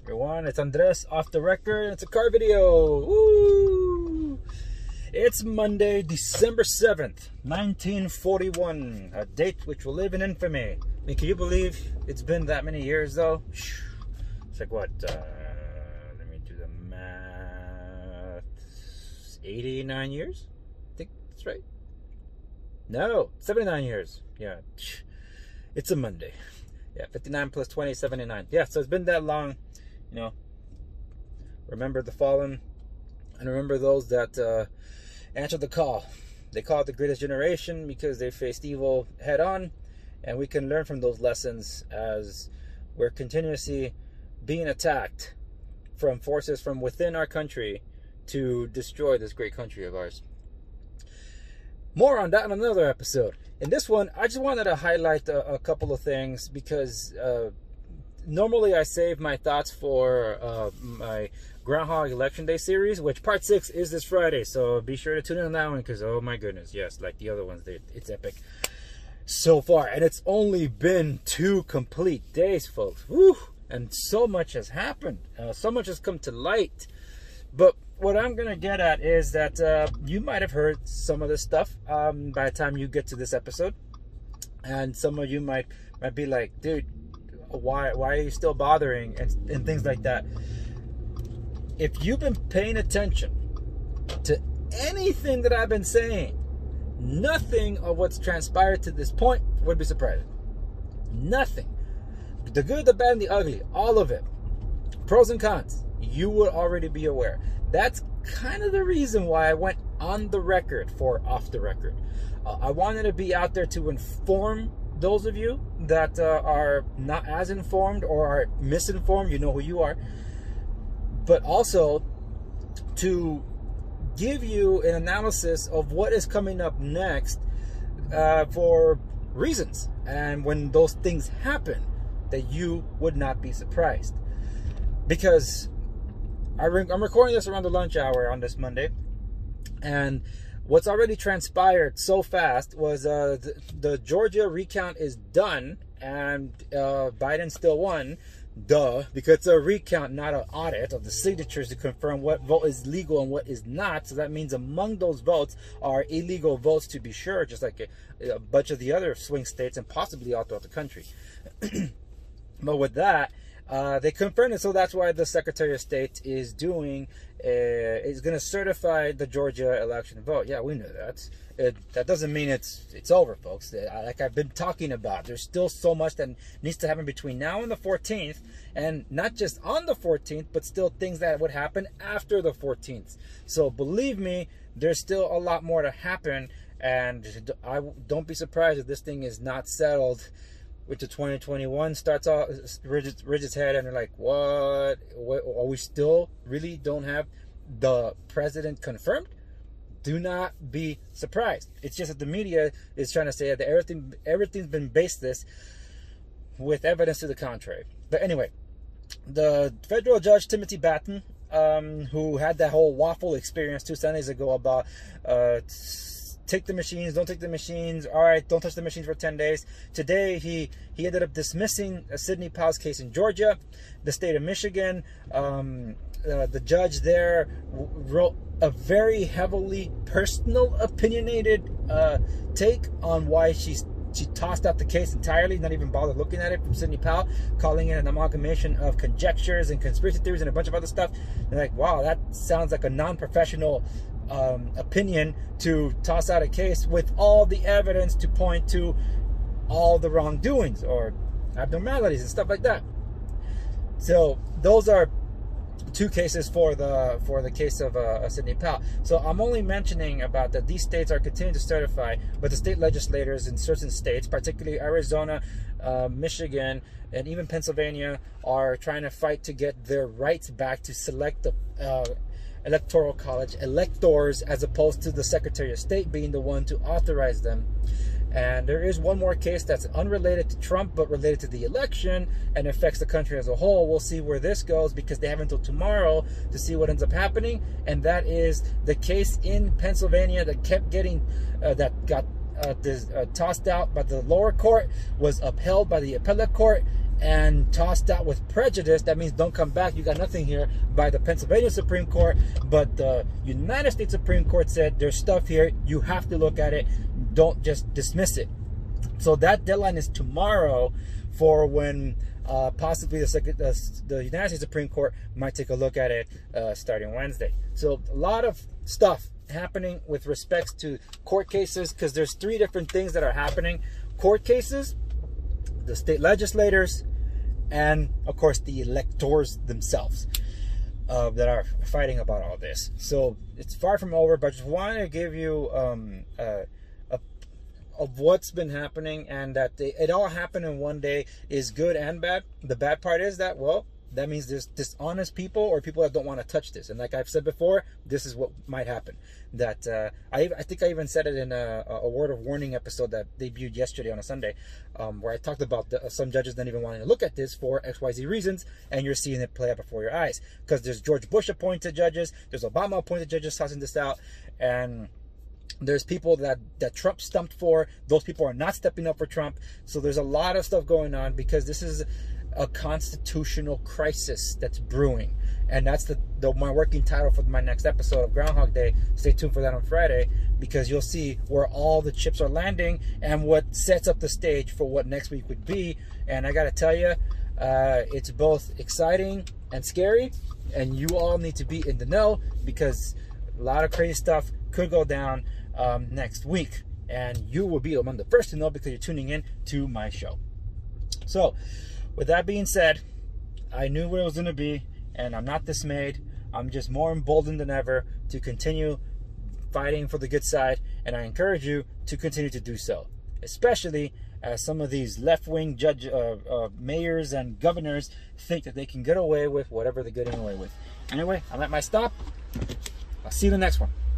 Everyone, it's Andres off the record. It's a car video. Woo! It's Monday, December 7th, 1941. A date which will live in infamy. I mean, can you believe it's been that many years, though? It's like, what? Let me do the math. 89 years? I think that's right. No, 79 years. Yeah. It's a Monday. Yeah, 59 plus 20, 79. Yeah, so it's been that long. You know, remember the fallen and remember those that answered the call. They call it the greatest generation because they faced evil head on, and we can learn from those lessons as we're continuously being attacked from forces from within our country to destroy this great country of ours. More on that in another episode. In this one, I just wanted to highlight a couple of things because normally I save my thoughts for my Groundhog Election Day series, which part 6 is this Friday. So be sure to tune in on that one because, oh my goodness, yes, like the other ones, it's epic so far. And it's only been 2 complete days, folks. Woo! And so much has happened. So much has come to light. But what I'm going to get at is that you might have heard some of this stuff by the time you get to this episode. And some of you might be like, dude, why are you still bothering and things like that. If you've been paying attention to anything that I've been saying, nothing of what's transpired to this point would be surprising. Nothing. The good, the bad, and the ugly, all of it. Pros and cons, you would already be aware. That's kind of the reason why I went on the record for off the record. I wanted to be out there to inform those of you that are not as informed or are misinformed. You know who you are. But also to give you an analysis of what is coming up next for reasons. And when those things happen, that you would not be surprised. Because I'm recording this around the lunch hour on this Monday. And what's already transpired so fast was the Georgia recount is done. And Biden still won. Duh, because it's a recount, not an audit of the signatures to confirm what vote is legal and what is not. So that means among those votes are illegal votes, to be sure, just like a bunch of the other swing states and possibly all throughout the country. But with that, they confirmed it. So that's why the Secretary of State is going to certify the Georgia election vote. Yeah, we know that. That doesn't mean it's over, folks. Like I've been talking about, there's still so much that needs to happen between now and the 14th, and not just on the 14th, but still things that would happen after the 14th. So believe me, there's still a lot more to happen, and don't be surprised if this thing is not settled. Which the 2021 starts off, reaches its head, and they're like, what? Are we still really don't have the president confirmed? Do not be surprised. It's just that the media is trying to say that everything's been baseless with evidence to the contrary. But anyway, the federal judge Timothy Batten, who had that whole waffle experience 2 Sundays ago about take the machines, don't take the machines, all right, don't touch the machines for 10 days. Today, he ended up dismissing Sidney Powell's case in Georgia, the state of Michigan. The judge there wrote a very heavily personal, opinionated take on why she tossed out the case entirely, not even bothered looking at it from Sidney Powell, calling it an amalgamation of conjectures and conspiracy theories and a bunch of other stuff. They're like, wow, that sounds like a non-professional opinion to toss out a case with all the evidence to point to all the wrongdoings or abnormalities and stuff like that. So those are 2 cases for the case of Sidney Powell. So I'm only mentioning about that these states are continuing to certify, but the state legislators in certain states, particularly Arizona, Michigan, and even Pennsylvania, are trying to fight to get their rights back to select the Electoral College electors, as opposed to the Secretary of State being the one to authorize them. And there is one more case that's unrelated to Trump but related to the election and affects the country as a whole. We'll see where this goes because they have until tomorrow to see what ends up happening. And that is the case in Pennsylvania that kept getting tossed out by the lower court, was upheld by the appellate court, and tossed out with prejudice. That means don't come back, you got nothing here, by the Pennsylvania Supreme Court. But the United States Supreme Court said there's stuff here, you have to look at it, don't just dismiss it. So that deadline is tomorrow for when possibly the United States Supreme Court might take a look at it starting Wednesday. So a lot of stuff happening with respects to court cases, because there's three different things that are happening: court cases, the state legislators, and of course the electors themselves that are fighting about all this. So it's far from over, but I just wanted to give you of what's been happening, and that it all happened in one day is good and bad. The bad part is that, well, that means there's dishonest people or people that don't want to touch this. And like I've said before, this is what might happen. That I think I even said it in a word of warning episode that debuted yesterday on a Sunday, where I talked about some judges not even wanting to look at this for XYZ reasons, and you're seeing it play out before your eyes. Because there's George Bush appointed judges, there's Obama appointed judges tossing this out, and there's people that Trump stumped for. Those people are not stepping up for Trump. So there's a lot of stuff going on, because this is a constitutional crisis that's brewing. And that's my working title for my next episode of Groundhog Day. Stay tuned for that on Friday, because you'll see where all the chips are landing and what sets up the stage for what next week would be. And I gotta tell you, it's both exciting and scary, and you all need to be in the know, because a lot of crazy stuff could go down next week, and you will be among the first to know, because you're tuning in to my show. So with that being said, I knew where it was going to be, and I'm not dismayed. I'm just more emboldened than ever to continue fighting for the good side, and I encourage you to continue to do so, especially as some of these left-wing mayors and governors think that they can get away with whatever they're getting away with. Anyway, I'm at my stop. I'll see you in the next one.